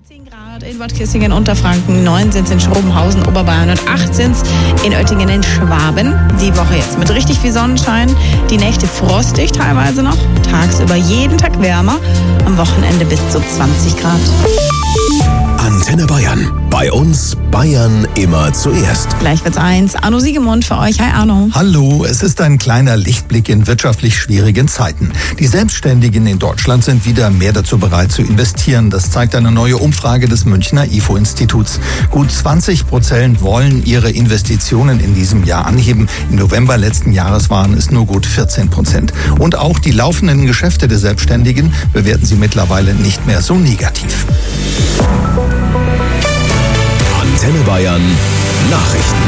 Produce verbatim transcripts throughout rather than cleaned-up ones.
zehn Grad in Bad Kissingen, Unterfranken, neun sind es in Schrobenhausen, Oberbayern und acht sind es in Oettingen in Schwaben. Die Woche jetzt mit richtig viel Sonnenschein, die Nächte frostig teilweise noch, tagsüber jeden Tag wärmer, am Wochenende bis zu zwanzig Grad. Antenne Bayern. Bei uns Bayern immer zuerst. Gleich wird's eins. Arno Siegemund für euch. Hi Arno. Hallo, es ist ein kleiner Lichtblick in wirtschaftlich schwierigen Zeiten. Die Selbstständigen in Deutschland sind wieder mehr dazu bereit zu investieren. Das zeigt eine neue Umfrage des Münchner I F O-Instituts. Gut zwanzig Prozent wollen ihre Investitionen in diesem Jahr anheben. Im November letzten Jahres waren es nur gut vierzehn Prozent. Und auch die laufenden Geschäfte der Selbstständigen bewerten sie mittlerweile nicht mehr so negativ. Antenne Bayern Nachrichten.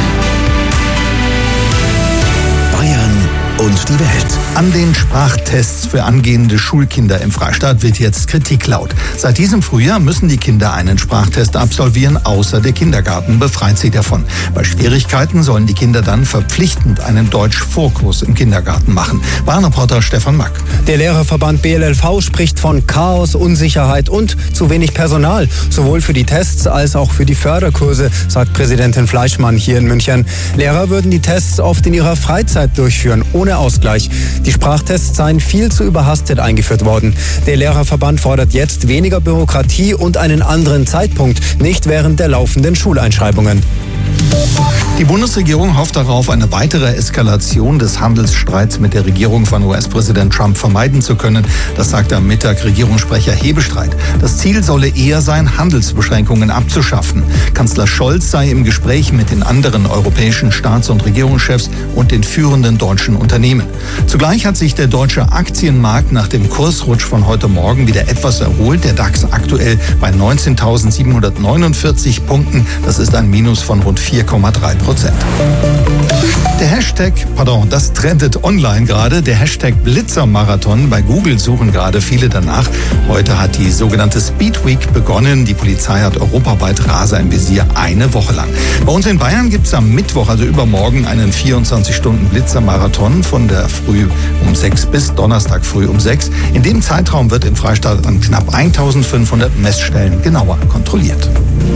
Bayern und die Welt. An den Sprachtests für angehende Schulkinder im Freistaat wird jetzt Kritik laut. Seit diesem Frühjahr müssen die Kinder einen Sprachtest absolvieren, außer der Kindergarten befreit sie davon. Bei Schwierigkeiten sollen die Kinder dann verpflichtend einen Deutsch-Vorkurs im Kindergarten machen. Bahnreporter Stefan Mack. Der Lehrerverband B L L V spricht von Chaos, Unsicherheit und zu wenig Personal, sowohl für die Tests als auch für die Förderkurse, sagt Präsidentin Fleischmann hier in München. Lehrer würden die Tests oft in ihrer Freizeit durchführen, ohne Ausgleich. Die Sprachtests seien viel zu überhastet eingeführt worden. Der Lehrerverband fordert jetzt weniger Bürokratie und einen anderen Zeitpunkt, nicht während der laufenden Schuleinschreibungen. Die Bundesregierung hofft darauf, eine weitere Eskalation des Handelsstreits mit der Regierung von U S-Präsident Trump vermeiden zu können. Das sagte am Mittag Regierungssprecher Hebestreit. Das Ziel solle eher sein, Handelsbeschränkungen abzuschaffen. Kanzler Scholz sei im Gespräch mit den anderen europäischen Staats- und Regierungschefs und den führenden deutschen Unternehmen. Zugleich hat sich der deutsche Aktienmarkt nach dem Kursrutsch von heute Morgen wieder etwas erholt. Der DAX aktuell bei neunzehntausendsiebenhundertneunundvierzig Punkten. Das ist ein Minus von rund vier Komma drei Prozent. Der Hashtag, pardon, das trendet online gerade, der Hashtag Blitzermarathon. Bei Google suchen gerade viele danach. Heute hat die sogenannte Speed Week begonnen. Die Polizei hat europaweit Raser im Visier eine Woche lang. Bei uns in Bayern gibt es am Mittwoch, also übermorgen, einen vierundzwanzig Stunden Blitzermarathon von der Früh um sechs bis Donnerstag früh um sechs. In dem Zeitraum wird im Freistaat an knapp eintausendfünfhundert Messstellen genauer kontrolliert.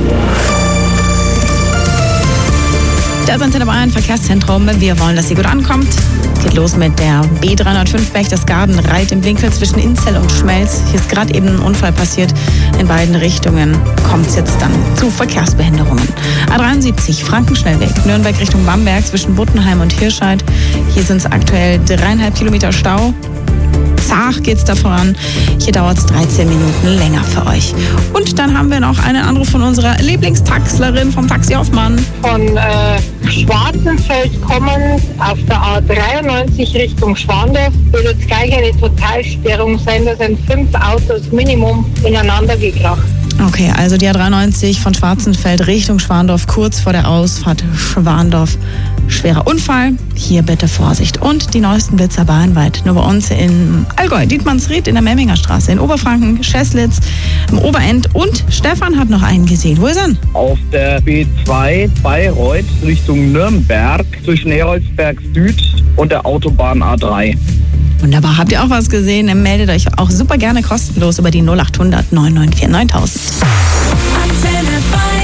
Das Antenne Bayern Verkehrszentrum. Wir wollen, dass sie gut ankommt. Geht los mit der B dreihundertfünf Berchtesgaden, Reit im Winkel zwischen Inzell und Schmelz. Hier ist gerade eben ein Unfall passiert. In beiden Richtungen kommt es jetzt dann zu Verkehrsbehinderungen. A dreiundsiebzig Frankenschnellweg, Nürnberg Richtung Bamberg zwischen Buttenheim und Hirscheid. Hier sind es aktuell dreieinhalb Kilometer Stau. Zach geht's da voran. Hier dauert es dreizehn Minuten länger für euch. Und dann haben wir noch einen Anruf von unserer Lieblingstaxlerin vom Taxi Hoffmann. Von äh, Schwarzenfeld kommend auf der A dreiundneunzig Richtung Schwandorf wird jetzt gleich eine Totalsperrung sein. Da sind fünf Autos Minimum ineinander gekracht. Okay, also die A dreiundneunzig von Schwarzenfeld Richtung Schwandorf, kurz vor der Ausfahrt Schwandorf. Schwerer Unfall, hier bitte Vorsicht. Und die neuesten Blitzer bahnweit, nur bei uns in Allgäu, Dietmannsried in der Memminger Straße, in Oberfranken, Scheslitz, im Oberend. Und Stefan hat noch einen gesehen. Wo ist er? Auf der B zwei Bayreuth Richtung Nürnberg zwischen Heroldsberg Süd und der Autobahn A drei. Wunderbar, habt ihr auch was gesehen? Meldet euch auch super gerne kostenlos über die null achthundert neun neun vier neuntausend. Antenne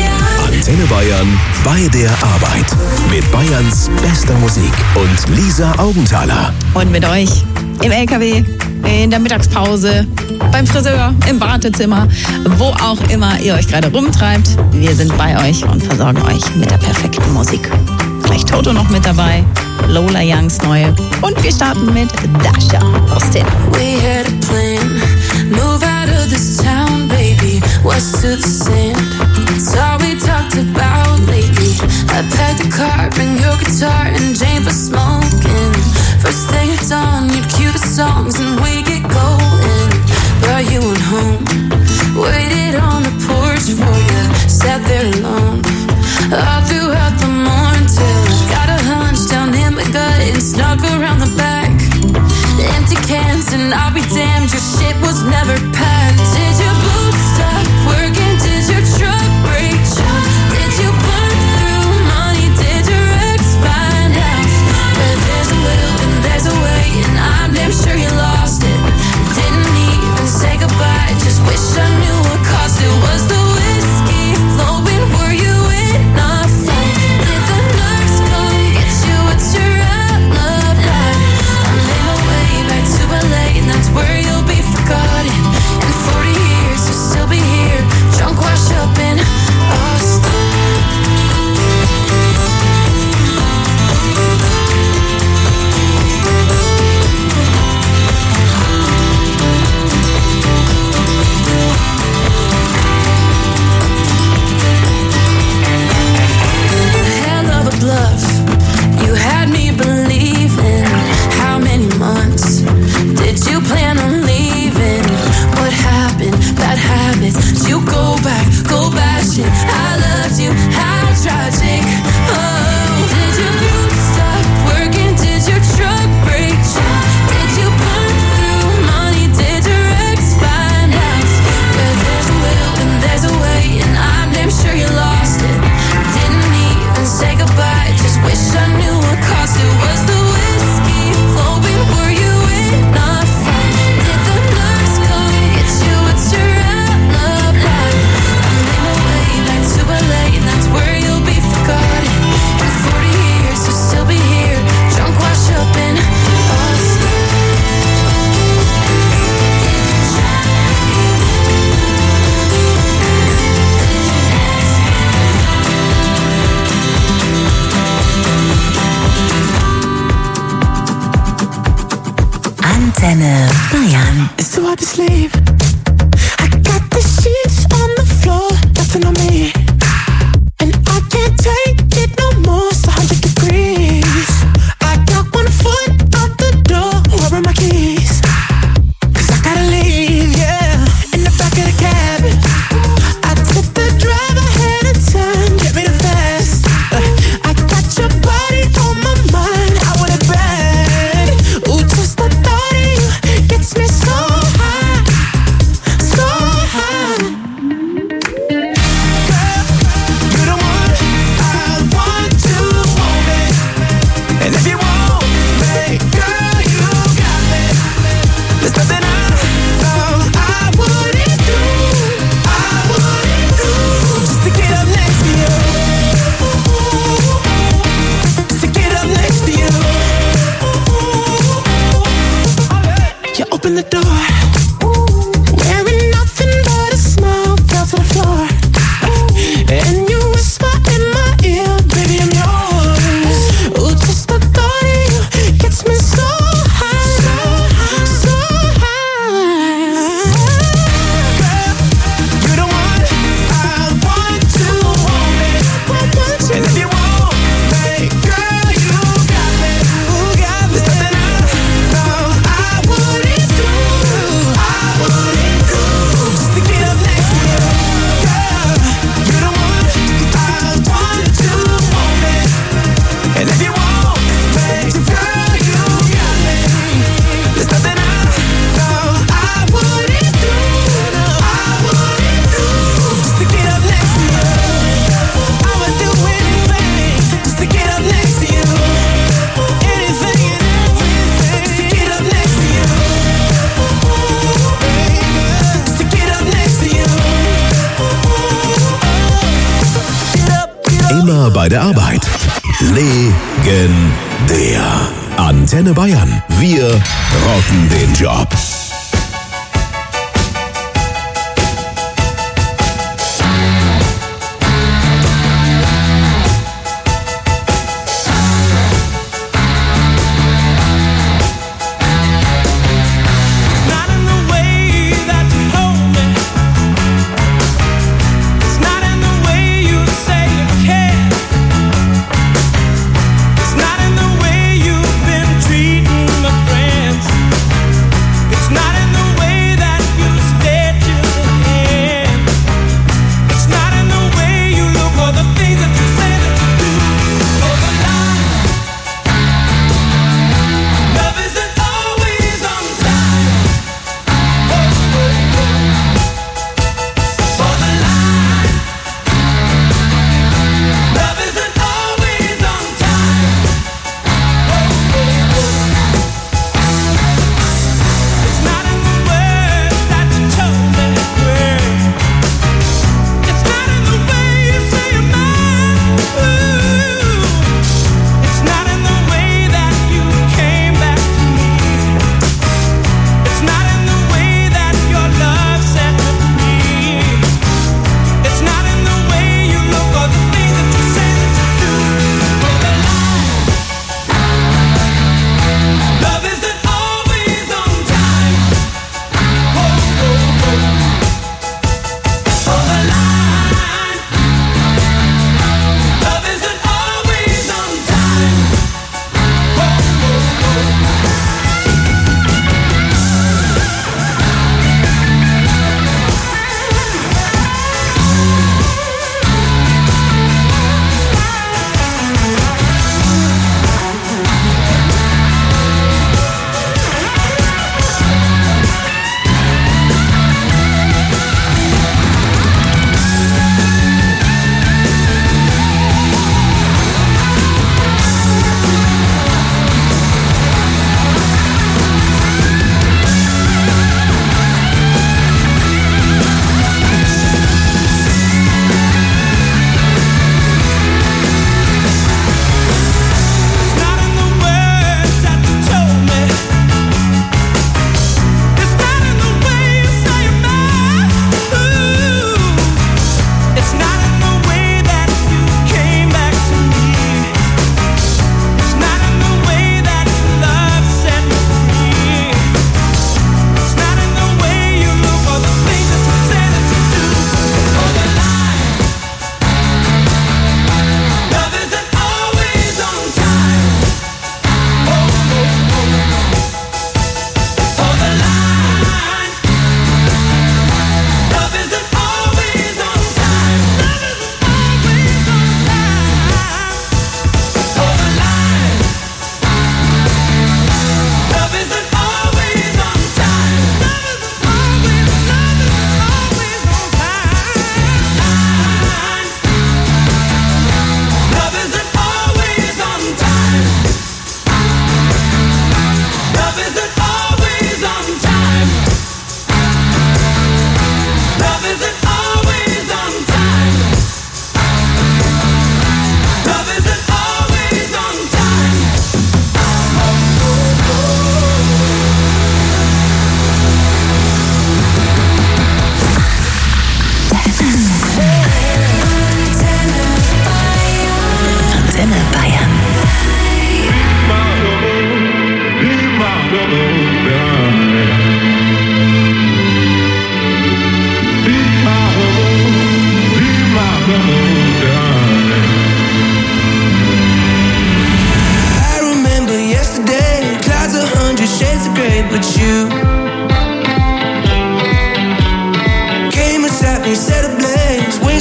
Bayern bei der Arbeit. Mit Bayerns bester Musik und Lisa Augenthaler. Und mit euch im L K W, in der Mittagspause, beim Friseur, im Wartezimmer, wo auch immer ihr euch gerade rumtreibt. Wir sind bei euch und versorgen euch mit der perfekten Musik. Gleich Toto noch mit dabei, Lola Youngs neue. Und wir starten mit Dasha Austin. We had a plan, move out of this town, baby, west to the sand. It's all we talked about lately. I packed the car, bring your guitar and Jane for smoking. First thing it's on, you'd cue the songs and we get going. Brought you on home, waited on the porch for you, sat there alone. All throughout the morning till I got a hunch down in my gut and snuck around the back. Empty cans and I'll be damned, your shit was never packed. Did your boots stop working? Did your truck break down? Did you burn through money? Did your ex find out? But there's a will and there's a way, and I'm damn sure you lost it. Didn't even say goodbye, just wish I knew what cost it was the will. hard to sleep. I got the sheets on the floor, nothing on me. And I can't take it no more, it's a hundred degrees. I got one foot out the door, where are my keys? Cause I gotta leave, yeah, in the back of the cab. I took the drive ahead of time, get me the fast. I got your body on my mind, I want it bad. Ooh, just the thought of you gets me so high, so high. Girl, you're the one I want to hold me. And if you want me, girl, you got me. There's nothing I know I wouldn't do, I wouldn't do, just to get up next to you, just to get up next to you. You open the door, wearing nothing but a smile, fell to the floor. And you whisper in my ear, baby, I'm yours. Ooh, just the thought of you gets me so high, so high. Girl, you're the one I want to hold me. And if you want me, girl, you got me. There's nothing I know I wouldn't do, I wouldn't do, just to get up next to you. Girl, you're the one I want to hold me. And if you want me, girl, you got me. There's nothing I know I wouldn't do, I wouldn't do, just to get up next to you. I would do anything just to get up next to you. Anything and everything just to get up next to you. Just to get up next to you. Get up, get up. Immer bei der Arbeit. Legendär. Antenne Bayern. Wir rocken den Job. It's not in the way that you hold me. It's not in the way you say you care. It's not in the way you've been treating my friends. It's not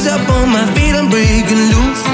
Hands up on my feet, I'm breaking loose.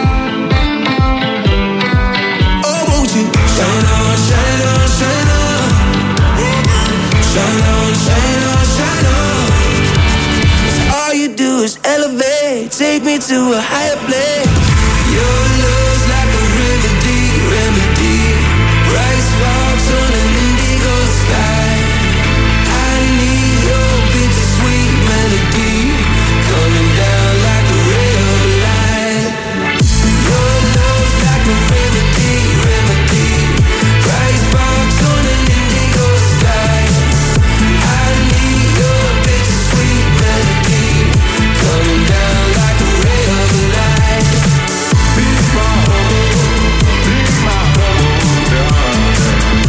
Oh, won't you shine on, shine on, shine on. Shine on, shine on, shine on. 'Cause all you do is elevate, take me to a higher place. Your love's like a remedy, remedy. Bright sparks on an indigo sky. I need your bittersweet melody coming down like a ray of light. Your love's like a remedy, remedy. Bright sparks on an indigo sky. I need your bittersweet melody coming down like a ray of light. Be my bubble, be my bubble, darling.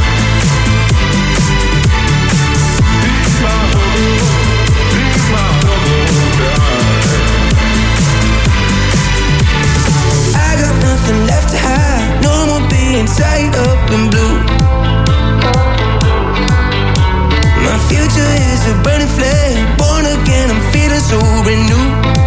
Be my bubble, be my bubble, darling. I got nothing left to hide, no more being tied up in blue. My future is a burning flame, born again, I'm feeling so brand new.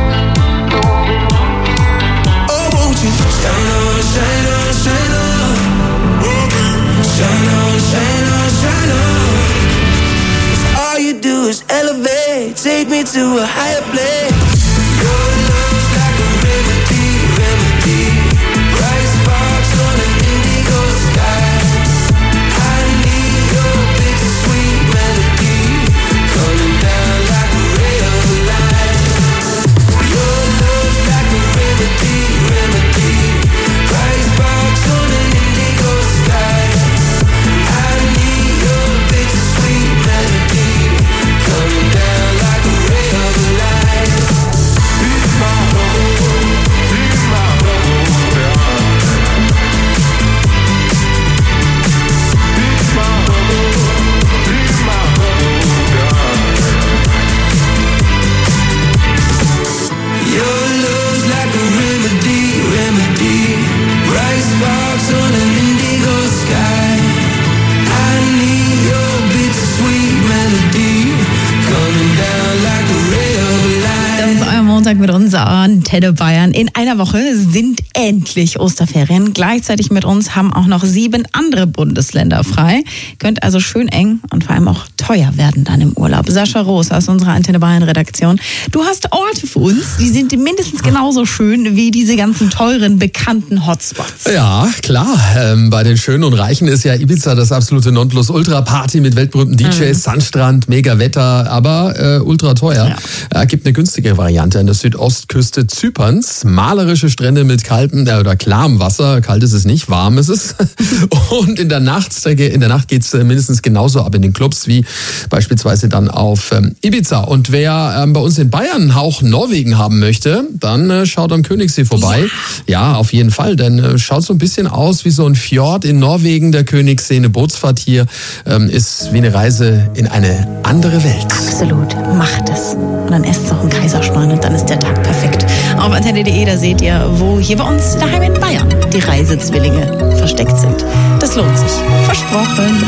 Oh, won't you shine on, shine on, shine on. Shine on, shine on, shine on. 'Cause all you do is elevate, take me to a higher place. Your love's like a remedy, remedy. Bright sparks on an indigo sky. I need your bittersweet melody coming down like a ray of light. Your love's like a remedy, remedy. Bright sparks on an indigo sky. I need your bittersweet melody coming down like a ray of light. Be my bubble, be my bubble, darling. Be my bubble, be my bubble, darling. Your love's like a remedy, remedy. Bright sparks on an indigo sky. I need your bittersweet melody coming down like a ray of light. Das ist euer Montag mit uns Antenne Bayern. In einer Woche sind endlich Osterferien. Gleichzeitig mit uns haben auch noch sieben andere Bundesländer frei. Könnt also schön eng und vor allem auch teuer werden dann im Urlaub. Sascha Roos aus unserer Antenne Bayern Redaktion. Du hast Orte für uns, die sind mindestens genauso schön wie diese ganzen teuren, bekannten Hotspots. Ja, klar. Ähm, bei den Schönen und Reichen ist ja Ibiza das absolute Nonplusultra-Party mit weltberühmten D Js, mhm. Sandstrand, mega Wetter, aber äh, ultra teuer. Ja. Äh, gibt eine günstige Variante an der Südostküste Zyperns. Malerische Strände mit kaltem äh, oder klarem Wasser. Kalt ist es nicht, warm ist es. Und in der Nacht, in der Nacht geht's mindestens genauso ab in den Clubs wie beispielsweise dann auf ähm, Ibiza. Und wer ähm, bei uns in Bayern einen Hauch Norwegen haben möchte, dann äh, schaut am Königssee vorbei. Ja, ja, auf jeden Fall, denn äh, schaut so ein bisschen aus wie so ein Fjord in Norwegen, der Königssee. Eine Bootsfahrt hier ähm, ist wie eine Reise in eine andere Welt. Absolut, macht es. Und dann esst noch ein Kaiserschmarrn und dann ist der Tag perfekt. Auf antenne punkt de, da seht ihr, wo hier bei uns daheim in Bayern die Reisezwillinge versteckt sind. Das lohnt sich. Versprochen.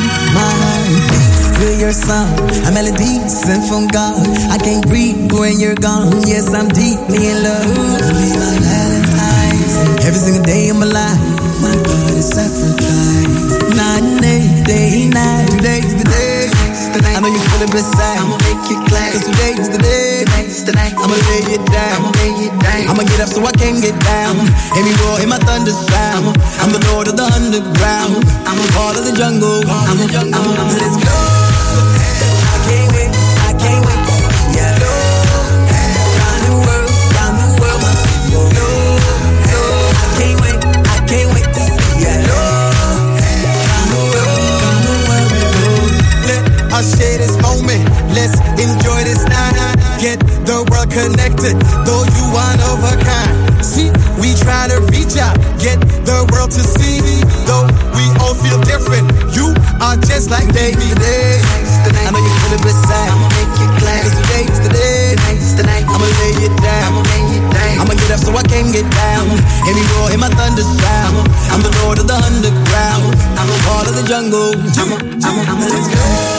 Feel your sound, a melody sent from God. I can't breathe when you're gone. Yes, I'm deeply in love. Be my Valentine's. Every single day of my life, my God is sacrificed. Night and day, day and night. Today's the day. I know you're feeling beside. I'ma make you glad. Cause today's the day. I'ma lay it down. I'ma lay it down. I'ma get up so I can get down. Hear me roar, hear my thunder sound. I'm the lord of the underground. I'm a part of the jungle. I'm a jungle. Let's go. I can't wait. I can't wait to see ya. No, round the world, round the world, my people. No, no, I can't wait. I can't wait to see ya. No, round the world, round the world, we go. Let us share this moment. Let's enjoy this night. Get the world connected, though you one of a kind. See, we try to reach out, get the world to see. Though we all feel different, you are just like baby today. I know you're feeling beside. I'ma make you glad. Cause today's the day. I'ma lay it down. I'ma get up so I can get down. Hear me roar, hear my thunder sound. I'm the lord of the underground. I'm a part of the jungle. I'm a, I'm a, I'm a, let's go.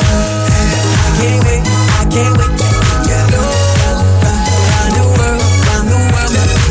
I can't wait, I can't wait to see ya. Round the world, round the world.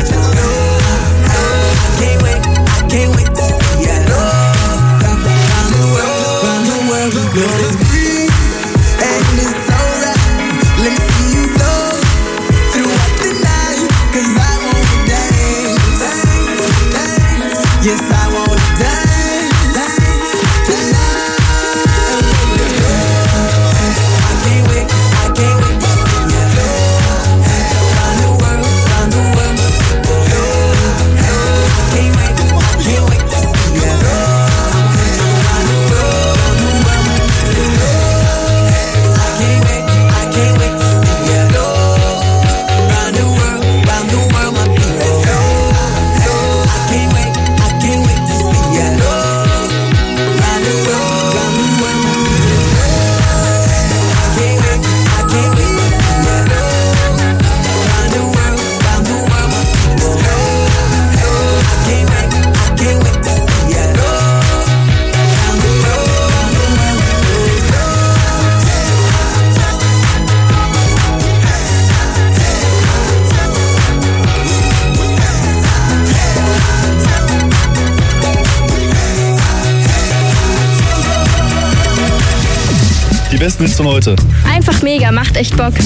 besten Hits von heute? Einfach mega, macht echt Bock.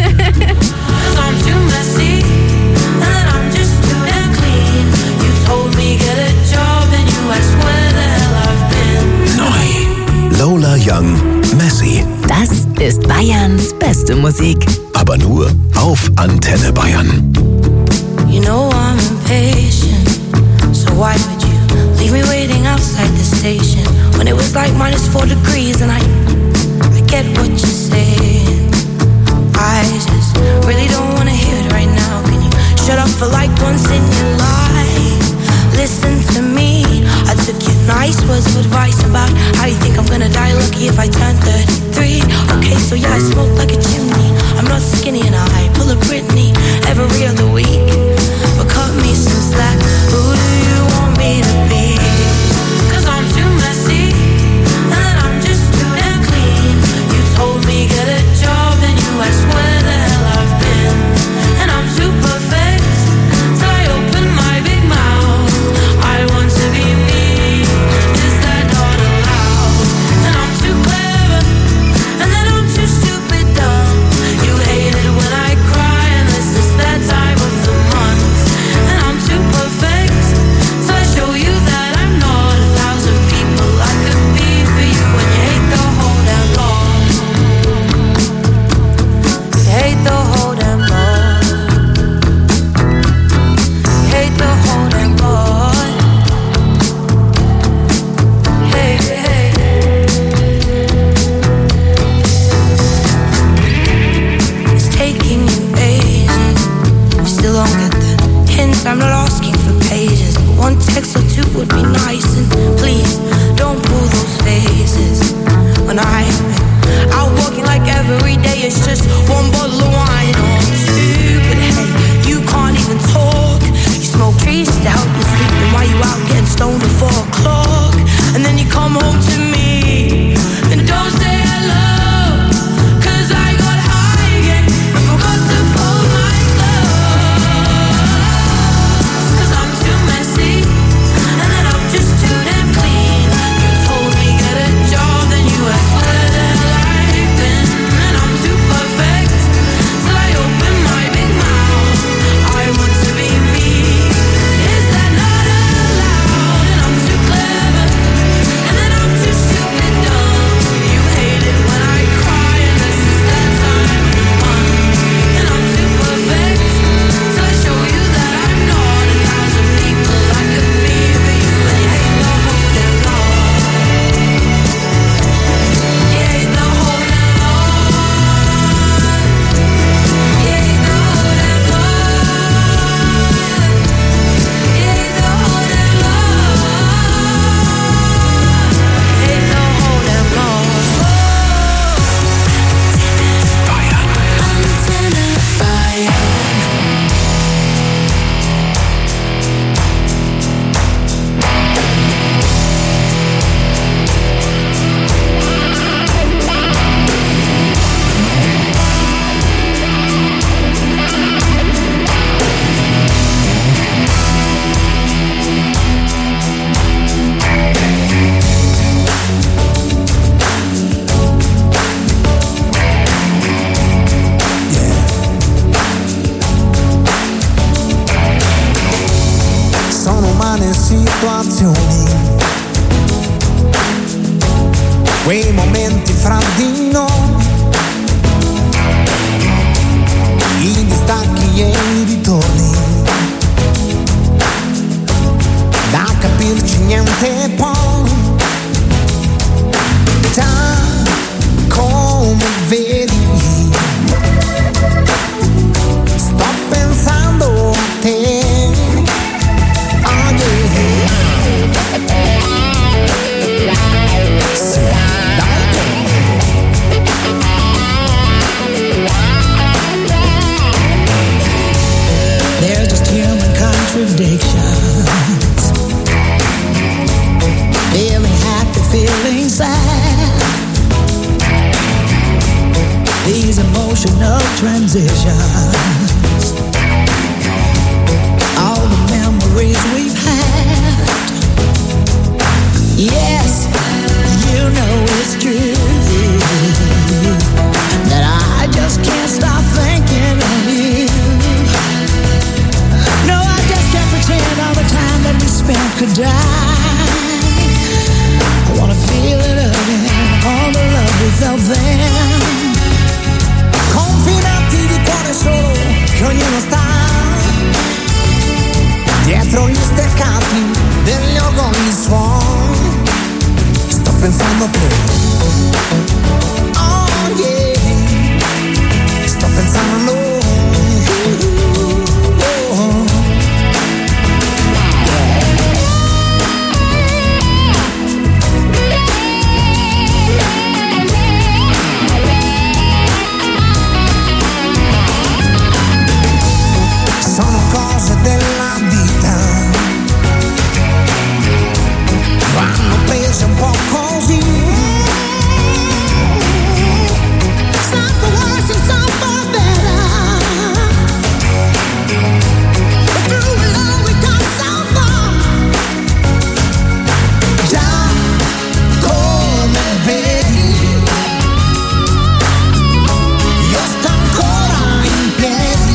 Neu. Lola Young, Messy. Das ist Bayerns beste Musik. Aber nur auf Antenne Bayern. You know I'm impatient, so why would you leave me waiting outside the station when it was like minus four degrees and I, I get what you're saying. I just really don't wanna hear it right now. Can you shut up for like once in your life? Listen to me. I took your nice words of advice about how you think I'm gonna die lucky if I turn thirty-three. Okay, so yeah, I smoke like a chimney. I'm not skinny and I pull a Britney every other week. But cut me some slack. Who do you want me to be? Cause I'm too messy and I'm just too damn clean. You told me get a job and you asked where the hell I've been. And I'm too perfect, so I open my big mouth. I want to be me, is that not allowed? And I'm too clever, and then I'm too stupid dumb. You hate it when I cry, and this is that time of the month. And I'm too perfect, so I show you that I'm not a thousand people I could be for you. When you hate the whole damn lot, you hate the whole damn lot, you hate the whole damn lot. Hey, hey. It's taking you ages. You still don't get the hint. I'm not asking for pages. One text or two would be nice. And please don't pull those faces. When I'm out walking like every day, it's just one bottle of wine or two. But hey, you can't even talk. You smoke trees just to help you sleep. And while you out getting stoned at four o'clock, and then you come home to me and don't say hello. Cause I got high again and forgot to fold my clothes. Cause I'm too messy and then I'm just too damn clean. You told me get a job, then you asked where the hell I've been. And I'm too perfect, till I open my big mouth. I want to be me, is that not allowed? And I'm too clever, and then I'm too stupid dumb. You hate it when I cry, and this is that time of the month. And I'm too perfect, till I show you that I'm not a thousand people I could be for you. And you hate the whole damn lot, you hate the whole damn lot, you hate the whole damn lot, you hate the whole damn lot, hate the whole damn lot. Antenne Bayern. Sono umane situazioni, quei momenti fra di noi, i distacchi e i ritorni, da capirci niente poi, già come vedi, sto pensando a te. They're just human contradictions. Feeling happy, feeling sad. These emotional transitions. All the memories we've had. Yes, you know it's true. could die. I wanna feel it again, all the love we felt then. Confinati di cuore solo, che ognuno sta dietro gli steccati degli organi suon. Sto pensando a te. Oh yeah. Sto pensando a noi. Sono cose della vita, vanno prese un po' così. Some for worse and some for better. But through it all we come so far. Già come vedi, io sto ancora in piedi.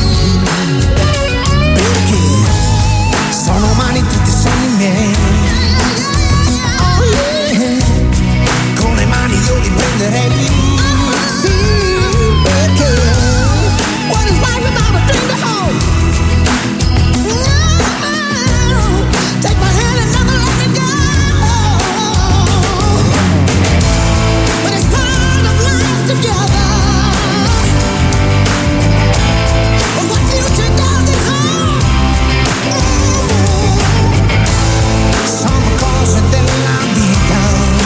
Sono umani tutti sogni miei. Oh yeah. Con le mani io li prenderei. Sì, perché what is life without a thing to hold? No. Take my hand and never let me go. But it's part of life together. But what future does it hold? Sono cose della vita,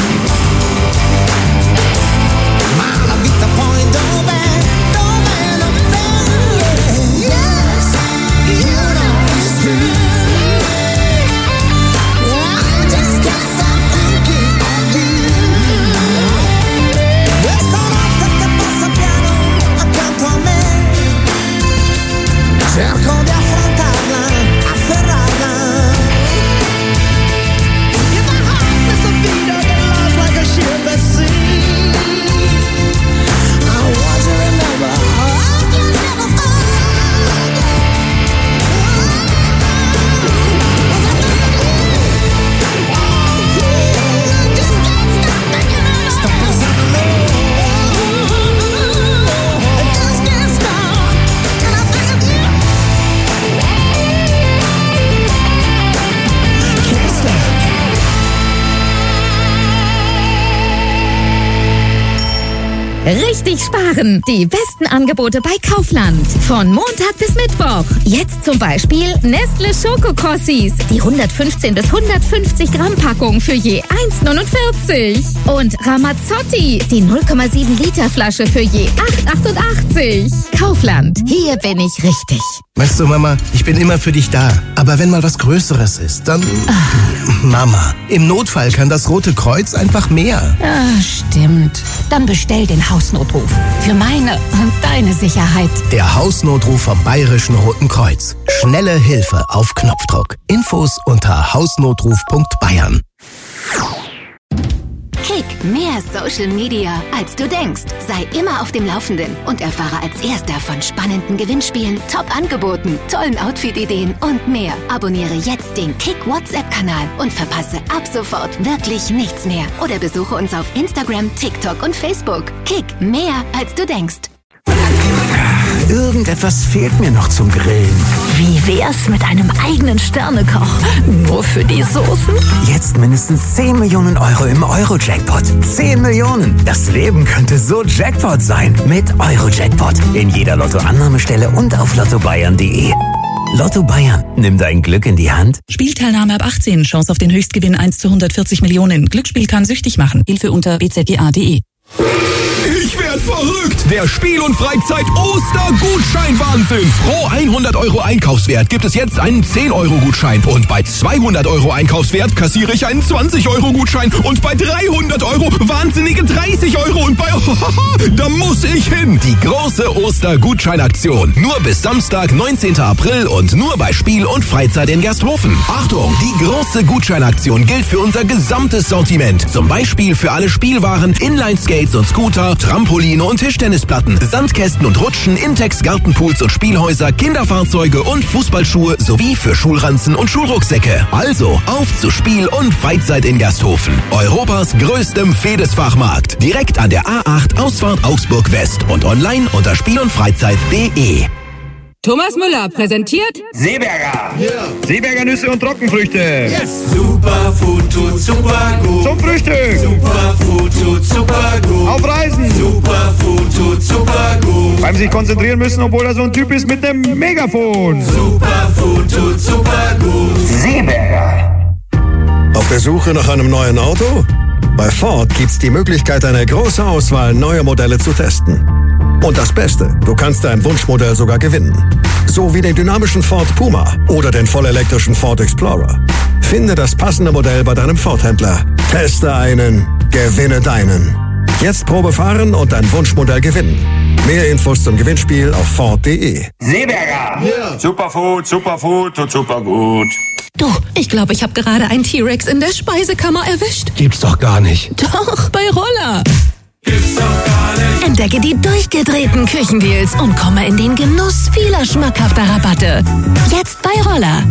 ma la vita poi dov'è, dov'è, dov'è? Yes, you know it's true. I just can't stop thinking of you. Questa notte che passa piano accanto a me, cerco di affrontarla, afferrarla. Like a ship at sea, I want to remember, I can never forget. Stop pensando a loro, I just can't stop. Can I think of you? Can't stop. Richtig sparen! Die besten Angebote bei Kaufland. Von Montag bis Mittwoch. Jetzt zum Beispiel Nestle Schokokrossis. Die hundertfünfzehn bis hundertfünfzig Gramm Packung für je eins neunundvierzig. Und Ramazzotti. Die null Komma sieben Liter Flasche für je acht achtundachtzig. Kaufland. Hier bin ich richtig. Weißt du, Mama, ich bin immer für dich da. Aber wenn mal was Größeres ist, dann... Ach. Mama, im Notfall kann das Rote Kreuz einfach mehr. Ah, stimmt. Dann bestell den Hausnotruf. Für meine und deine Sicherheit. Der Hausnotruf vom Bayerischen Roten Kreuz. Schnelle Hilfe auf Knopfdruck. Infos unter hausnotruf punkt bayern. Kick, mehr Social Media, als du denkst. Sei immer auf dem Laufenden und erfahre als Erster von spannenden Gewinnspielen, Top-Angeboten, tollen Outfit-Ideen und mehr. Abonniere jetzt den Kick WhatsApp-Kanal und verpasse ab sofort wirklich nichts mehr. Oder besuche uns auf Instagram, TikTok und Facebook. Kick, mehr als du denkst. Irgendetwas fehlt mir noch zum Grillen. Wie wär's mit einem eigenen Sternekoch? Nur für die Soßen? Jetzt mindestens zehn Millionen Euro im Euro-Jackpot. zehn Millionen! Das Leben könnte so Jackpot sein. Mit Euro-Jackpot. In jeder Lotto-Annahmestelle und auf lotto bayern punkt de. Lotto Bayern. Nimm dein Glück in die Hand. Spielteilnahme ab achtzehn. Chance auf den Höchstgewinn eins zu hundertvierzig Millionen. Glücksspiel kann süchtig machen. Hilfe unter b z g a punkt de. Ich werd verrückt! Der Spiel- und Freizeit-Ostergutschein-Wahnsinn! Pro hundert Euro Einkaufswert gibt es jetzt einen zehn Euro Gutschein. Und bei zweihundert Euro Einkaufswert kassiere ich einen zwanzig Euro Gutschein. Und bei dreihundert Euro wahnsinnige dreißig Euro. Und bei... da muss ich hin! Die große Ostergutscheinaktion. Nur bis Samstag, neunzehnten April und nur bei Spiel- und Freizeit in Gersthofen. Achtung! Die große Gutscheinaktion gilt für unser gesamtes Sortiment. Zum Beispiel für alle Spielwaren, Inline-Skates und Scooter, Trampolin Trampoline und Tischtennisplatten, Sandkästen und Rutschen, Intex Gartenpools und Spielhäuser, Kinderfahrzeuge und Fußballschuhe sowie für Schulranzen und Schulrucksäcke. Also auf zu Spiel und Freizeit in Gersthofen. Europas größtem Fedesfachmarkt. Direkt an der A acht Ausfahrt Augsburg West und online unter spiel und freizeit punkt de. Thomas Müller präsentiert Seeberger. Yeah. Seeberger Nüsse und Trockenfrüchte. Yes. Superfood tut super gut. Zum Frühstück. Superfood tut super gut. Auf Reisen. Superfood tut super gut. Beim sich konzentrieren müssen, obwohl er so ein Typ ist mit dem Megafon. Superfood tut super gut. Seeberger. Auf der Suche nach einem neuen Auto? Bei Ford gibt's die Möglichkeit, eine große Auswahl neuer Modelle zu testen. Und das Beste, du kannst dein Wunschmodell sogar gewinnen. So wie den dynamischen Ford Puma oder den vollelektrischen Ford Explorer. Finde das passende Modell bei deinem Ford-Händler. Teste einen, gewinne deinen. Jetzt Probe fahren und dein Wunschmodell gewinnen. Mehr Infos zum Gewinnspiel auf Ford punkt de. Seeberger. Yeah. Superfood, Superfood tut super gut. Du, ich glaube, ich habe gerade einen T-Rex in der Speisekammer erwischt. Gibt's doch gar nicht. Doch, bei Roller. Gibt's doch gar nicht. Entdecke die durchgedrehten Küchendeals und komme in den Genuss vieler schmackhafter Rabatte. Jetzt bei Roller.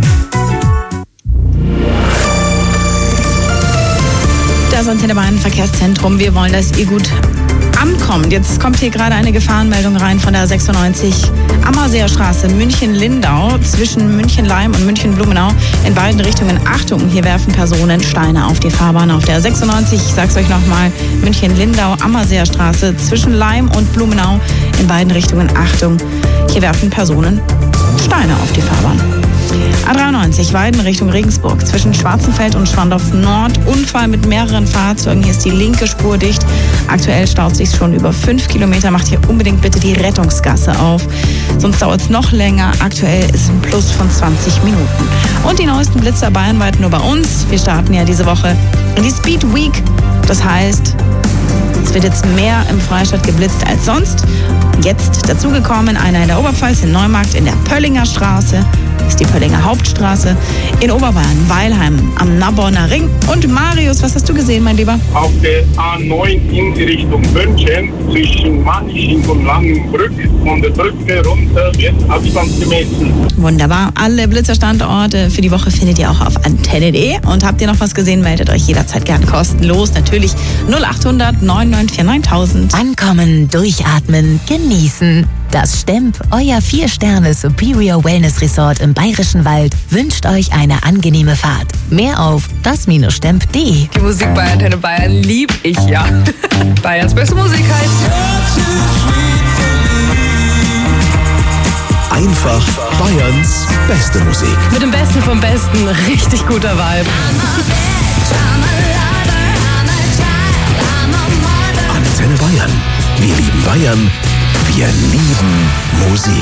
Das Antenne Bayern Verkehrszentrum. Wir wollen, dass ihr gut ankommt. Jetzt kommt hier gerade eine Gefahrenmeldung rein von der sechsundneunzig Ammerseer Straße, München-Lindau, zwischen München-Leim und München-Blumenau. In beiden Richtungen Achtung, hier werfen Personen Steine auf die Fahrbahn. Auf der sechsundneunzig, ich sag's euch nochmal, München-Lindau, Ammerseer Straße, zwischen Leim und Blumenau. In beiden Richtungen Achtung, hier werfen Personen Steine auf die Fahrbahn. A dreiundneunzig, Weiden Richtung Regensburg, zwischen Schwarzenfeld und Schwandorf Nord. Unfall mit mehreren Fahrzeugen. Hier ist die linke Spur dicht. Aktuell staut sich schon über fünf Kilometer. Macht hier unbedingt bitte die Rettungsgasse auf. Sonst dauert es noch länger. Aktuell ist ein Plus von zwanzig Minuten. Und die neuesten Blitzer bayernweit nur bei uns. Wir starten ja diese Woche in die Speed Week. Das heißt, es wird jetzt mehr im Freistaat geblitzt als sonst. Jetzt dazugekommen einer in der Oberpfalz, in Neumarkt, in der Pöllinger Straße. Das ist die Pöllinger Hauptstraße. In Oberbayern, Weilheim, am Naborner Ring. Und Marius, was hast du gesehen, mein Lieber? Auf der A neun in Richtung München, zwischen Manching und Langenbrück. Von der Brücke runter wird Abstand gemessen. Wunderbar. Alle Blitzerstandorte für die Woche findet ihr auch auf antenne punkt de. Und habt ihr noch was gesehen, meldet euch jederzeit gern kostenlos. Natürlich null achthundert neun neun vier neuntausend. Ankommen, durchatmen, genießen. Das Stemp, euer vier Sterne Superior Wellness Resort im Bayerischen Wald, wünscht euch eine angenehme Fahrt. Mehr auf das Stemp punkt de. Die Musik bei Antenne Bayern lieb ich ja. Bayerns beste Musik heißt. Einfach Bayerns beste Musik. Mit dem Besten vom Besten, richtig guter Vibe. Antenne Bayern. Wir lieben Bayern. Wir lieben Musik.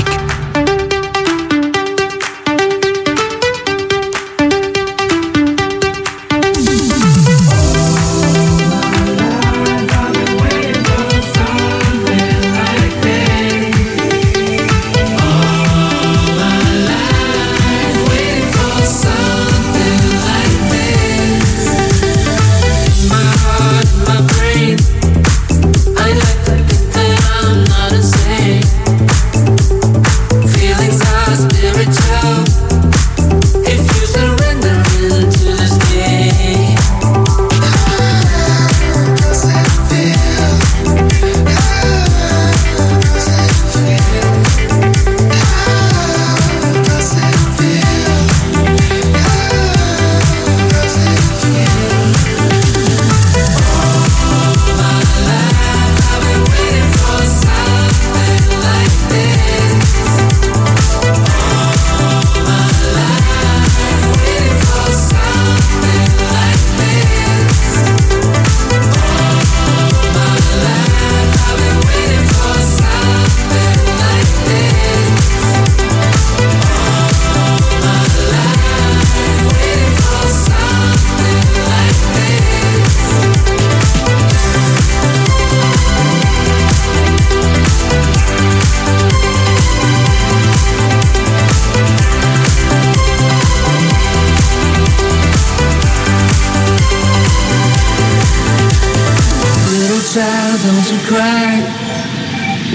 Child, don't you cry.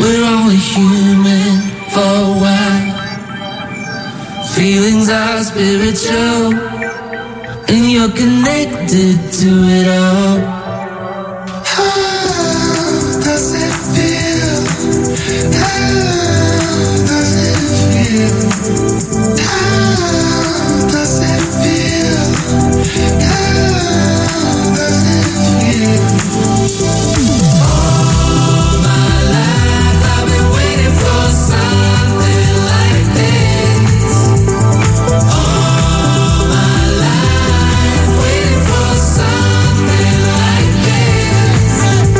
We're only human for a while. Feelings are spiritual, and you're connected to it all. How does it feel? How does it feel? How does it feel? How does it feel? All my life I've been waiting for something like this. All my life waiting for something like this.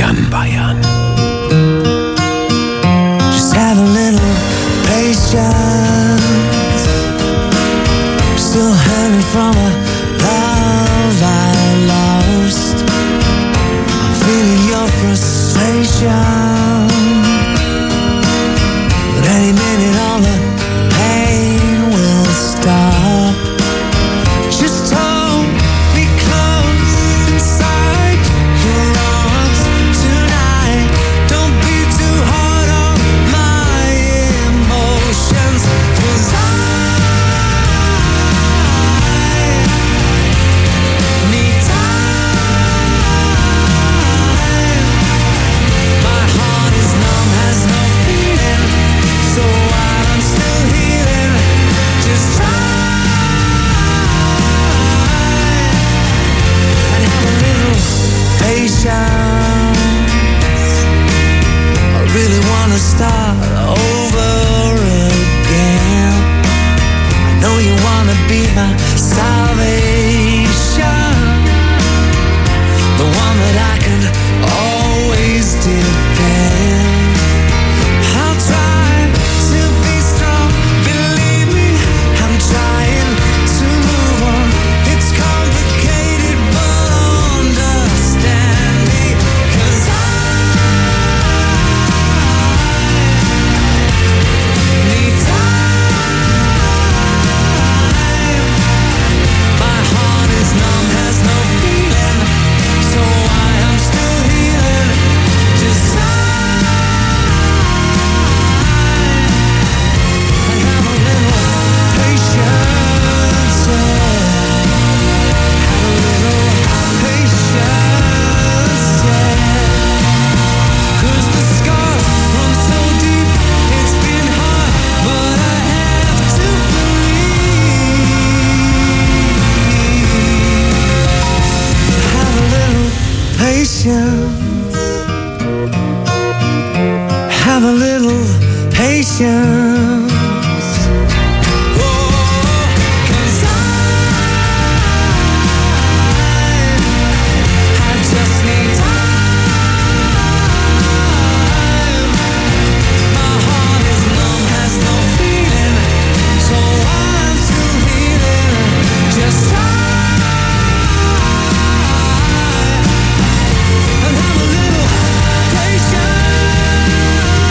Bayern. Bayern. Just have a little patience. I'm still hurting from a love I lost. I'm feeling your frustration. But any minute all the pain will stop. Just hold me close inside your arms tonight. Don't be too hard on my emotions, 'cause I need time. My heart is numb, has no feeling. So while I'm still healing, just try and have a little patience. I really wanna start over again. I know you wanna be my salvation, the one that I can always depend. I'll try to be strong, believe me, I'm trying to move on. It's complicated, but understand me, 'cause I need time. My heart is numb, has no feeling, so I am still healing. Just time. And have a little patience, yeah. Have a little patience, yeah. 'Cause the scars run so deep, it's been hard, but I have to believe. Have a little patience. Have a little patience. I just need time. My heart is numb, has no feeling, so I'm still healing. Just try and have a little patience.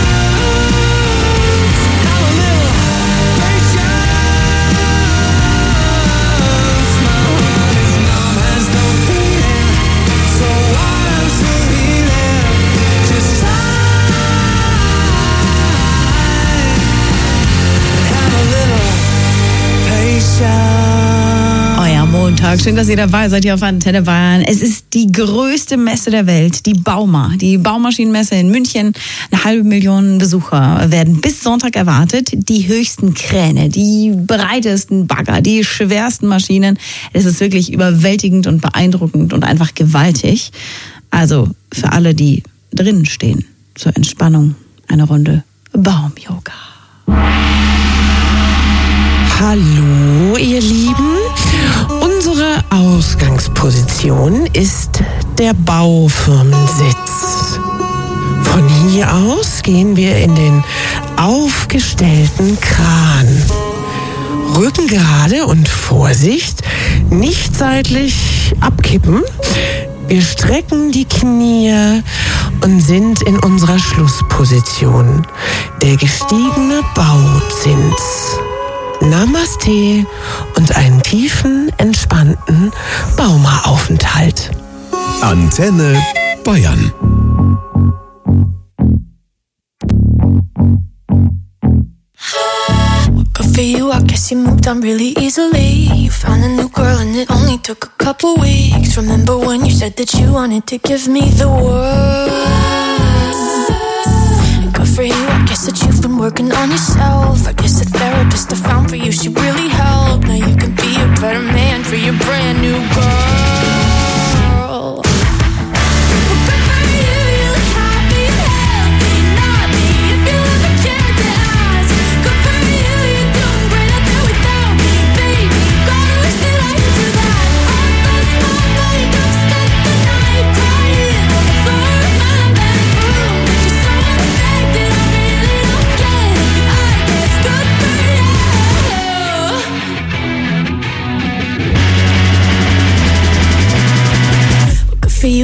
Have a little patience. My heart is numb, has no feeling, so I'm still healing. Just try and have a little patience. Euer Montag. Schön, dass ihr dabei seid hier auf Antenne Bayern. Es ist die größte Messe der Welt, die Bauma, die Baumaschinenmesse in München. Eine halbe Million Besucher werden bis Sonntag erwartet. Die höchsten Kräne, die breitesten Bagger, die schwersten Maschinen. Es ist wirklich überwältigend und beeindruckend und einfach gewaltig. Also für alle, die drinnen stehen, zur Entspannung eine Runde Baum-Yoga. Hallo, ihr Lieben. Unsere Ausgangsposition ist der Baufirmensitz. Von hier aus gehen wir in den aufgestellten Kran. Rücken gerade und Vorsicht, nicht seitlich abkippen. Wir strecken die Knie und sind in unserer Schlussposition. Der gestiegene Bauzins. Namaste und einen tiefen, entspannten Bauma-Aufenthalt. Antenne Bayern. Good for you, I guess you moved on really easily. You found a new girl and it only took a couple weeks. Remember when you said that you wanted to give me the world? And good for you, I guess that you've been working on yourself. I guess the therapist I found for you, she really helped. Now you can be a better man for your brand new girl. Crying on the floor of my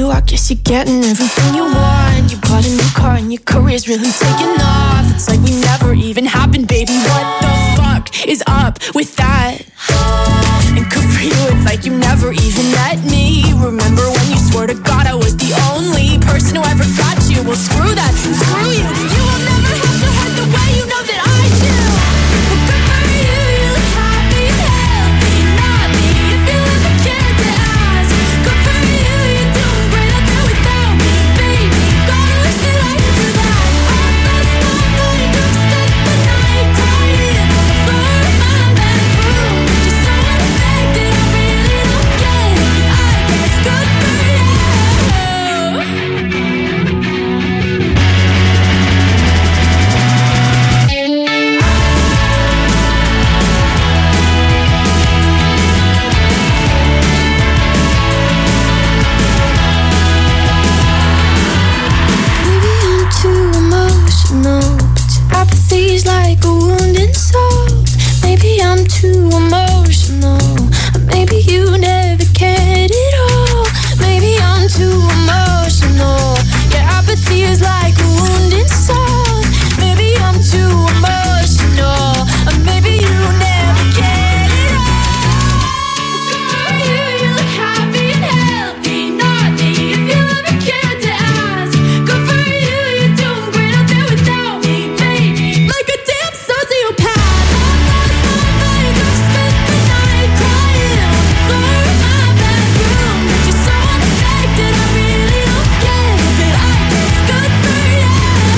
you, I guess you're getting everything you want. You bought a new car and your career's really taking off. It's like we never even happened, baby. What the fuck is up with that? And good for you, it's like you never even met me. Remember when you swore to God I was the only person who ever got you? Well, screw that, screw you. You will never have to hurt the way you know that I do. Well, good for you, you look happy and healthy. Not me, if you ever cared to ask. Good for you, you're doing great out there without me, baby. Gotta wish that I could do that. I lost my mind, I've spent the night crying on the floor of my bedroom. Just so unaffected, I really don't get it. I guess good for you. Maybe I'm too emotional, but your apathy's like a wounded soul. Maybe I'm too emotional, or maybe you never cared at all. Maybe I'm too emotional, your apathy is like a wounded soul. Maybe I'm too emotional, or maybe you never cared at all. You, you look happy and healthy, not me, if you ever cared to ask. Good for you, you're doing great out there without me, baby. Like a damn sociopath. I've lost my mind, I've spent the night crying on the floor of my bedroom. But you're so unaffected, I really don't get it. But I guess good for you.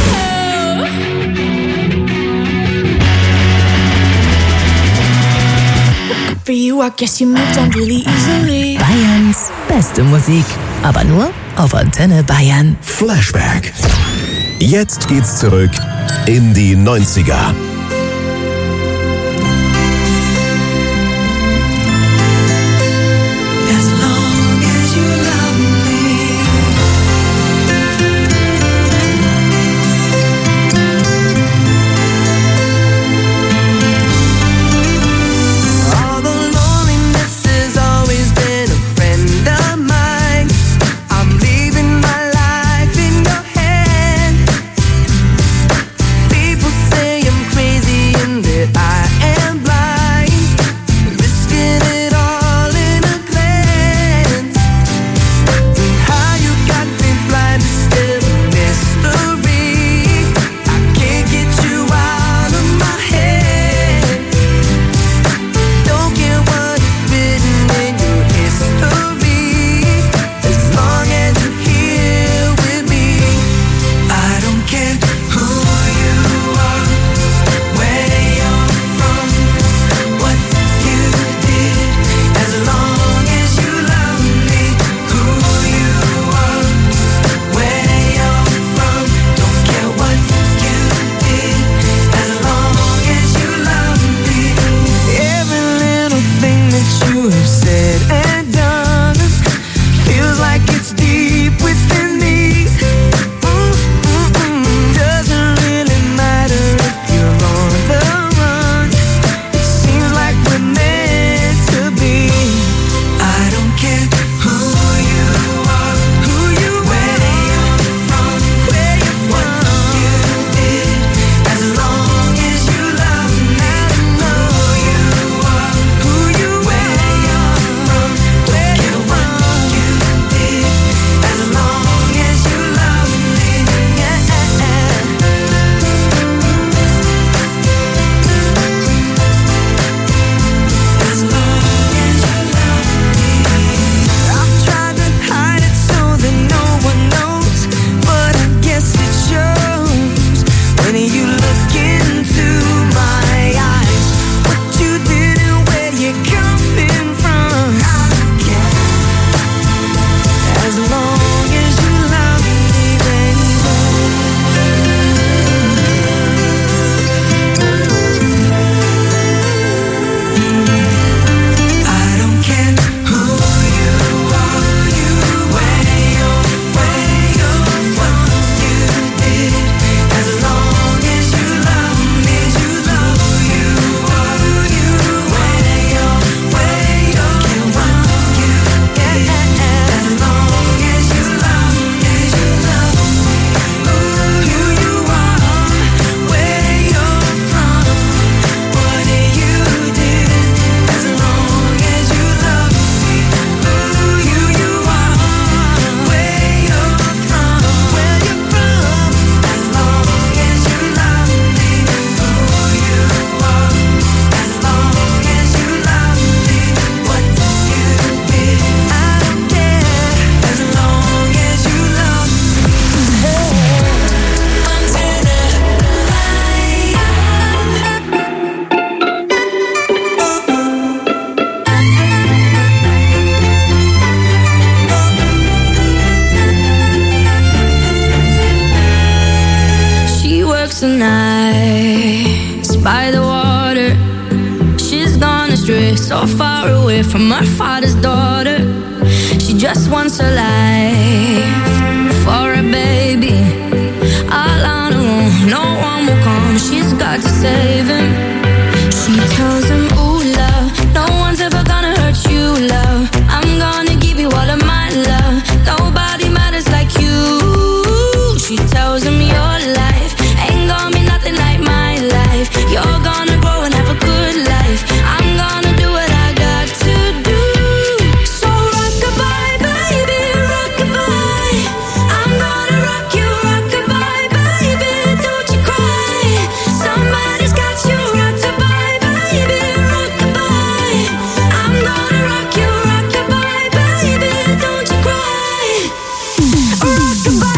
Good for you, I guess you moved on really easily. Bayerns beste Musik, aber nur auf Antenne Bayern. Flashback. Jetzt geht's zurück in die neunziger. As long as you love me. All the loneliness has always been a friend of mine. I'm leaving my life in your hands. People say I'm crazy. some nights by the water. She's gone astray, so far away from her father's daughter. She just wants a life for a baby. All on her own, no one will come. She's got to save him. She tells him, ooh, love, no one's ever gonna hurt you, love. I'm gonna give you all of my love. Nobody matters like you. She tells him your life ain't gonna be nothing like my life. You're gonna grow and have a good life. I'm gonna do what I got to do. So rock-a-bye, baby, rock-a-bye. I'm gonna rock you, rock-a-bye, baby. Don't you cry. Somebody's got you, rock-a-bye, baby, rock-a-bye. I'm gonna rock you, rock-a-bye, baby. Don't you cry. Rock-a-bye.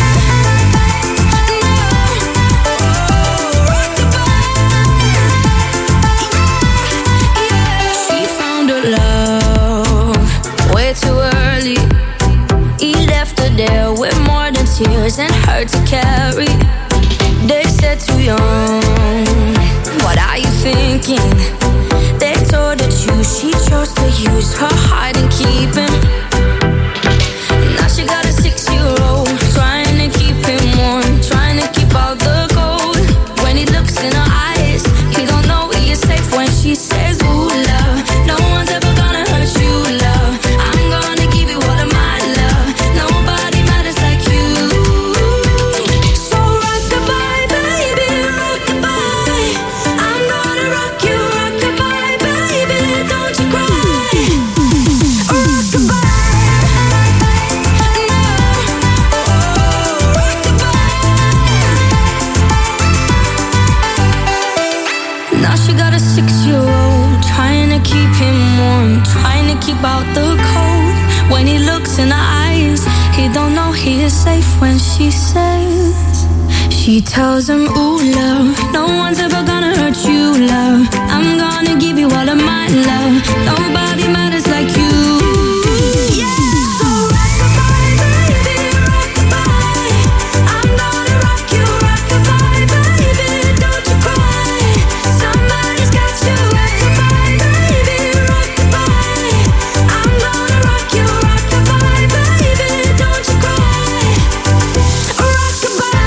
She found her love way too early. He left her there with more than tears and hurt to carry. They said too young, what are you thinking? They told her choose, she chose to use her heart and keep him. Now she got a six-year-old, trying to keep him warm, trying to keep out the cold. When he looks in her eyes, he don't know he is safe when she says, ooh, love, no one's ever gonna hurt you, love. I'm gonna give you all of my love. Nobody matters like you. So rock-a-bye, baby, rock-a-bye. I'm gonna rock you, rock-a-bye, baby. Don't you cry. Rock-a-bye. Now she got a six-year-old, trying to keep him warm, trying to keep out the cold. When he looks in her eyes, he don't know he is safe when she says. She tells him, ooh, love, no one's ever gonna hurt you, love. I'm gonna give you all of my love. Nobody matters like you. So rock-a-bye, baby, rock-a-bye. I'm gonna rock you, rock-a-bye, baby. Don't you cry. Somebody's got you, rock-a-bye, baby, rock-a-bye. I'm gonna rock you, rock-a-bye, baby. Don't you cry. Rock-a-bye.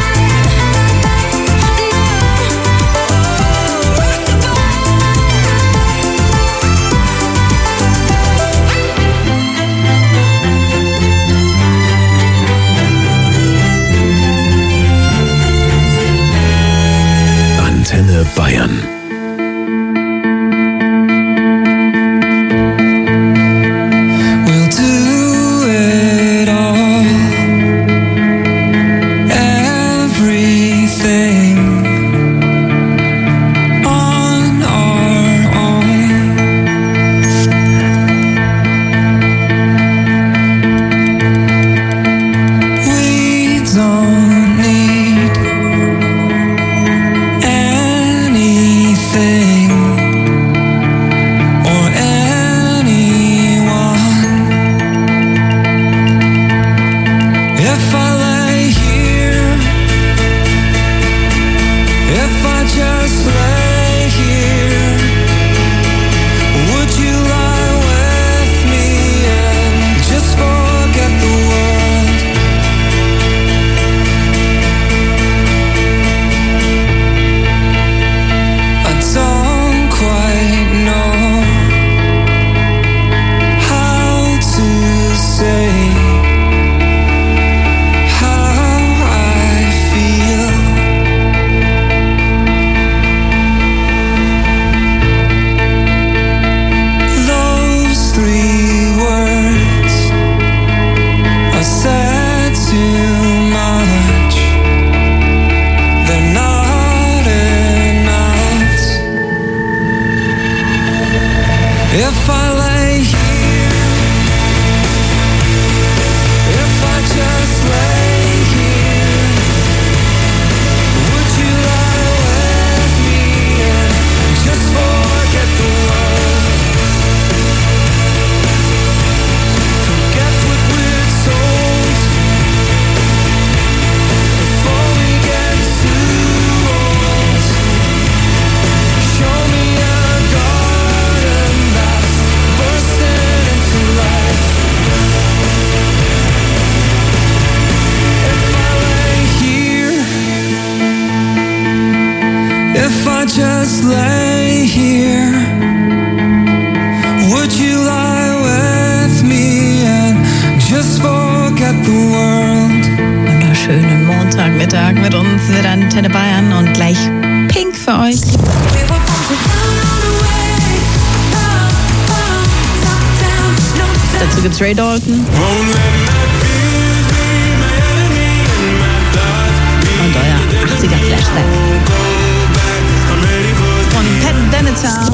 Antenne Bayern. We'll do it all, everything on our own. We don't need anything I just lay here? Would you lie with me and just forget the world? Wunderschönen Montagmittag mit uns wieder Antenne Bayern und gleich Pink für euch. Dazu gibt's Ray Dalton. Und euer achtziger Flashback. Von Pat Benatar.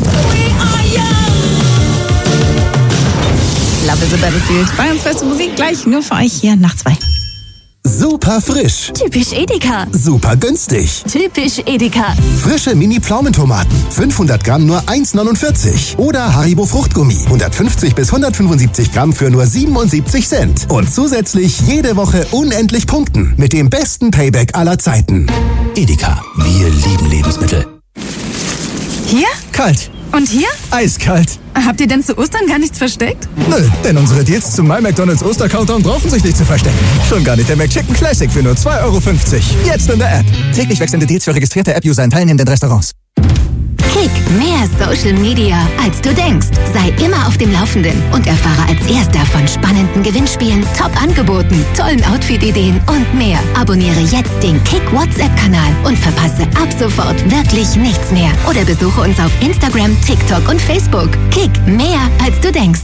Love is a Battlefield. Bayerns beste Musik gleich nur für euch hier nach zwei. Super frisch. Typisch Edeka. Super günstig. Typisch Edeka. Frische Mini-Pflaumentomaten. fünfhundert Gramm nur eins neunundvierzig. Oder Haribo Fruchtgummi. hundertfünfzig bis hundertfünfundsiebzig Gramm für nur siebenundsiebzig Cent. Und zusätzlich jede Woche unendlich punkten. Mit dem besten Payback aller Zeiten. Edeka. Wir lieben Lebensmittel. Hier? Kalt. Und hier? Eiskalt. Habt ihr denn zu Ostern gar nichts versteckt? Nö, denn unsere Deals zum My McDonald's Oster-Countdown brauchen sich nicht zu verstecken. Schon gar nicht der McChicken Classic für nur zwei Euro fünfzig. Jetzt in der App. Täglich wechselnde Deals für registrierte App-User in teilnehmenden Restaurants. Kick, mehr Social Media, als du denkst. Sei immer auf dem Laufenden und erfahre als Erster von spannenden Gewinnspielen, Top-Angeboten, tollen Outfit-Ideen und mehr. Abonniere jetzt den Kick WhatsApp-Kanal und verpasse ab sofort wirklich nichts mehr. Oder besuche uns auf Instagram, TikTok und Facebook. Kick, mehr als du denkst.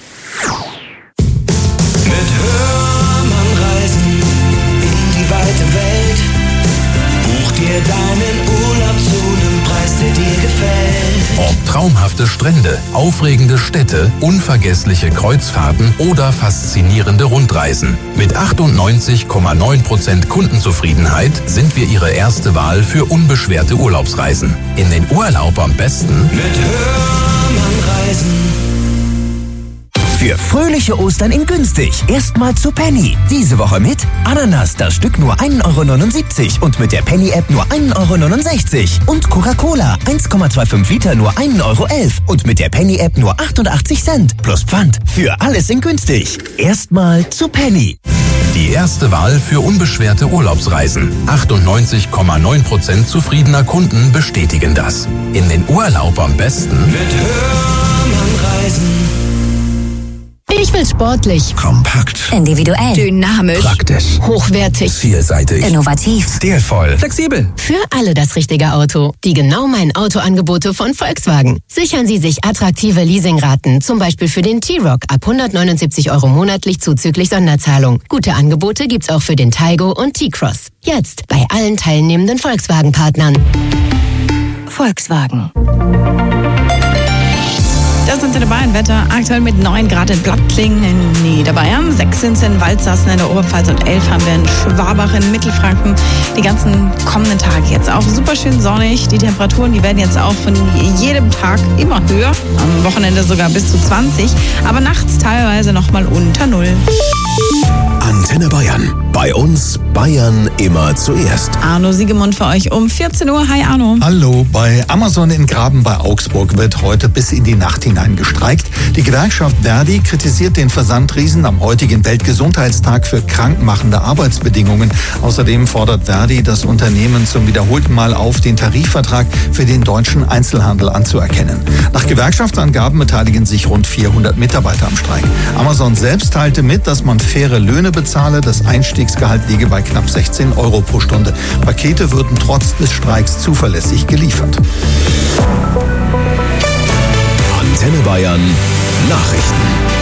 Mit Hörmann reisen in die weite Welt. Buch dir deinen Urlaub zu nem Preis, der dir gefällt. Ob traumhafte Strände, aufregende Städte, unvergessliche Kreuzfahrten oder faszinierende Rundreisen. Mit achtundneunzig Komma neun Prozent Kundenzufriedenheit sind wir Ihre erste Wahl für unbeschwerte Urlaubsreisen. In den Urlaub am besten mit Hörmann reisen. Für fröhliche Ostern in günstig. Erstmal zu Penny. Diese Woche mit Ananas, das Stück nur ein Euro neunundsiebzig und mit der Penny-App nur ein Euro neunundsechzig. Und Coca-Cola, eins Komma fünfundzwanzig Liter nur ein Euro elf und mit der Penny-App nur achtundachtzig Cent. Plus Pfand. Für alles in günstig. Erstmal zu Penny. die erste Wahl für unbeschwerte Urlaubsreisen. achtundneunzig Komma neun Prozent zufriedener Kunden bestätigen das. In den Urlaub am besten mit Hörmann reisen. Ich will sportlich, kompakt, individuell, dynamisch, praktisch, hochwertig, vielseitig, innovativ, stilvoll, flexibel. Für alle das richtige Auto. Die genau mein Autoangebote von Volkswagen. Sichern Sie sich attraktive Leasingraten, zum Beispiel für den T-Roc ab hundertneunundsiebzig Euro monatlich zuzüglich Sonderzahlung. Gute Angebote gibt's auch für den Taigo und T-Cross. Jetzt bei allen teilnehmenden Volkswagen-Partnern. Volkswagen. Das sind die Bayern-Wetter. Aktuell mit neun Grad in Blattklingen in Niederbayern, sechs sind es in Waldsassen in der Oberpfalz und elf haben wir in Schwabach in Mittelfranken. Die ganzen kommenden Tage jetzt auch super schön sonnig. Die Temperaturen, die werden jetzt auch von jedem Tag immer höher. Am Wochenende sogar bis zu zwanzig, aber nachts teilweise nochmal unter Null. Antenne Bayern. Bei uns Bayern immer zuerst. Arno Siegemund für euch um vierzehn Uhr. Hi Arno. Hallo. Bei Amazon in Graben bei Augsburg wird heute bis in die Nacht hinein gestreikt. Die Gewerkschaft Verdi kritisiert den Versandriesen am heutigen Weltgesundheitstag für krankmachende Arbeitsbedingungen. Außerdem fordert Verdi das Unternehmen zum wiederholten Mal auf, den Tarifvertrag für den deutschen Einzelhandel anzuerkennen. Nach Gewerkschaftsangaben beteiligen sich rund vierhundert Mitarbeiter am Streik. Amazon selbst teilte mit, dass man faire Löhne bezahle. Das Einstiegsgehalt liege bei knapp sechzehn Euro pro Stunde. Pakete würden trotz des Streiks zuverlässig geliefert. Antenne Bayern Nachrichten.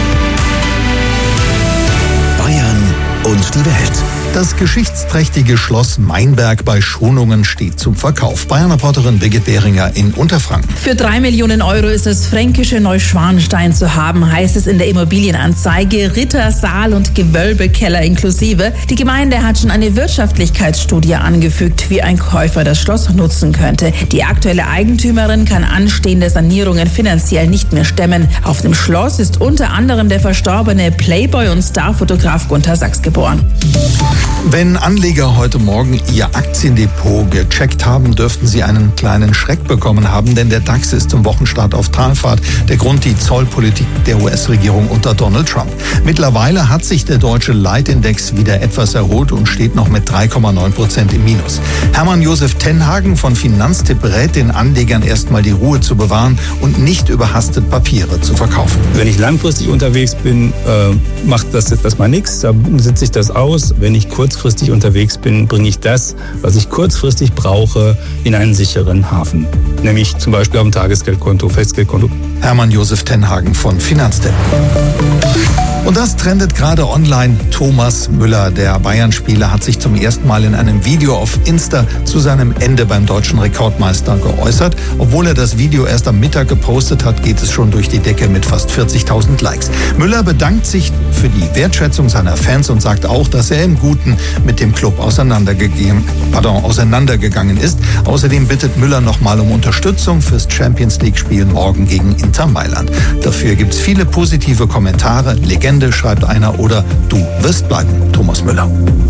Bayern und die Welt. Das geschichtsträchtige Schloss Meinberg bei Schonungen steht zum Verkauf. Bayern-Reporterin Birgit Behringer in Unterfranken. Für drei Millionen Euro ist das fränkische Neuschwanstein zu haben, heißt es in der Immobilienanzeige. Ritter, Saal und Gewölbekeller inklusive. Die Gemeinde hat schon eine Wirtschaftlichkeitsstudie angefügt, wie ein Käufer das Schloss nutzen könnte. Die aktuelle Eigentümerin kann anstehende Sanierungen finanziell nicht mehr stemmen. Auf dem Schloss ist unter anderem der verstorbene Playboy und Starfotograf Gunter Sachs geboren. Wenn Anleger heute Morgen ihr Aktiendepot gecheckt haben, dürften sie einen kleinen Schreck bekommen haben, denn der DAX ist zum Wochenstart auf Talfahrt. Der Grund die Zollpolitik der U S-Regierung unter Donald Trump. Mittlerweile hat sich der deutsche Leitindex wieder etwas erholt und steht noch mit drei Komma neun Prozent im Minus. Hermann Josef Tenhagen von Finanztipp rät den Anlegern erstmal die Ruhe zu bewahren und nicht überhastet Papiere zu verkaufen. Wenn ich langfristig unterwegs bin, äh, macht das jetzt erstmal nichts, da sitze ich das aus. Wenn ich kurzfristig unterwegs bin, bringe ich das, was ich kurzfristig brauche, in einen sicheren Hafen. Nämlich zum Beispiel auf dem Tagesgeldkonto, Festgeldkonto. Hermann Josef Tenhagen von Finanztipp. Und das trendet gerade online. Thomas Müller, der Bayern-Spieler, hat sich zum ersten Mal in einem Video auf Insta zu seinem Ende beim deutschen Rekordmeister geäußert. Obwohl er das Video erst am Mittag gepostet hat, geht es schon durch die Decke mit fast vierzigtausend Likes. Müller bedankt sich für die Wertschätzung seiner Fans und sagt auch, dass er im Guten mit dem Club auseinandergegangen, pardon, auseinandergegangen ist. Außerdem bittet Müller nochmal um Unterstützung fürs Champions-League-Spiel morgen gegen Inter Mailand. Dafür gibt es viele positive Kommentare. Legende, schreibt einer, oder du wirst bleiben, Thomas Müller.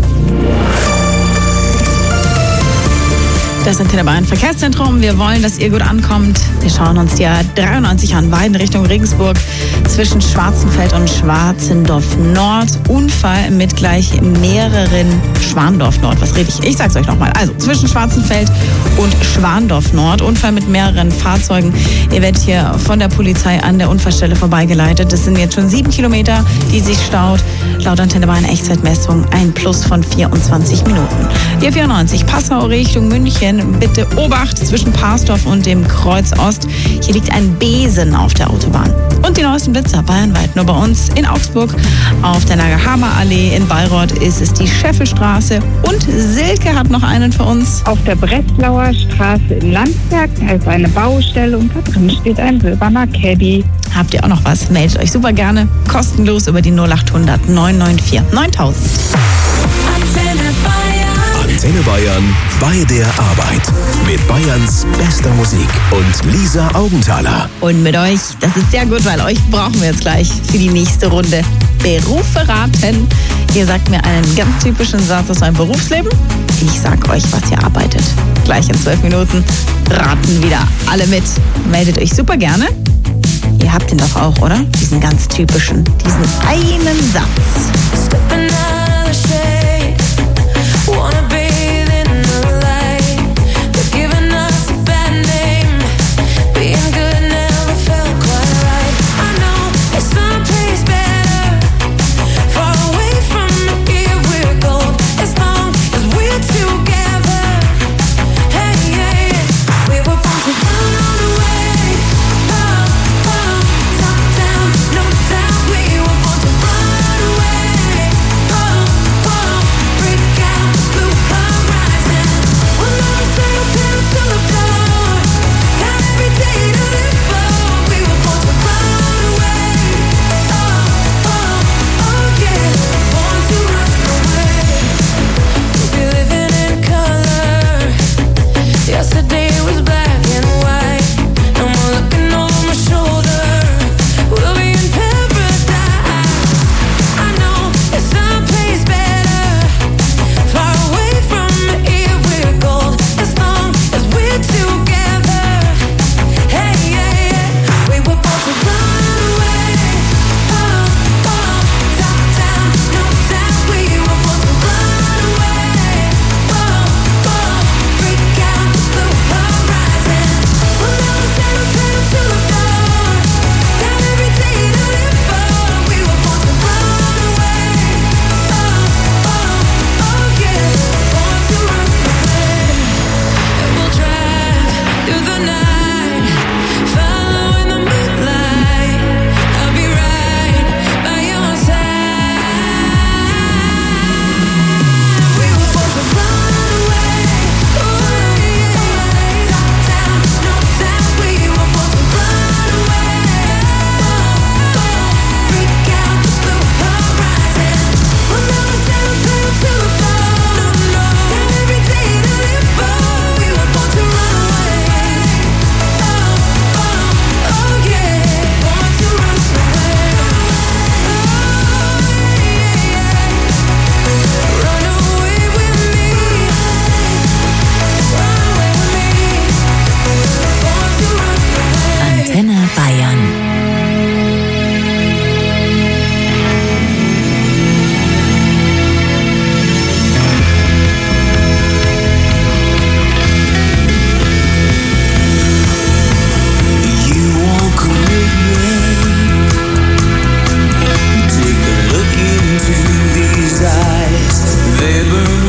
Das Antenne Bayern Verkehrszentrum. Wir wollen, dass ihr gut ankommt. Wir schauen uns die A dreiundneunzig an, Weiden Richtung Regensburg, zwischen Schwarzenfeld und Schwarzendorf Nord. Unfall mit gleich mehreren Schwandorf Nord. Was rede ich? Ich sag's euch nochmal. Also zwischen Schwarzenfeld und Schwandorf Nord. Unfall mit mehreren Fahrzeugen. Ihr werdet hier von der Polizei an der Unfallstelle vorbeigeleitet. Das sind jetzt schon sieben Kilometer, die sich staut. Laut Antenne Bayern Echtzeitmessung ein Plus von vierundzwanzig Minuten. Die A vierundneunzig Passau Richtung München. Bitte Obacht zwischen Parsdorf und dem Kreuz Ost. Hier liegt ein Besen auf der Autobahn. Und die neuesten Blitzer bayernweit. Nur bei uns in Augsburg auf der Nagel-Hamer-Allee. In Bayreuth ist es die Scheffelstraße. Und Silke hat noch einen für uns. Auf der Breslauer Straße in Landsberg ist eine Baustelle und da drin steht ein silberner Caddy. Habt ihr auch noch was? Meldet euch super gerne kostenlos über die null achthundert neun neun vier neuntausend. Antenne Bayern bei der Arbeit. Mit Bayerns bester Musik und Lisa Augenthaler. Und mit euch, das ist sehr gut, weil euch brauchen wir jetzt gleich für die nächste Runde. Berufe raten. Ihr sagt mir einen ganz typischen Satz aus eurem Berufsleben. Ich sag euch, was ihr arbeitet. Gleich in zwölf Minuten raten wieder alle mit. Meldet euch super gerne. Ihr habt ihn doch auch, oder? Diesen ganz typischen, diesen einen Satz.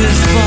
is fun.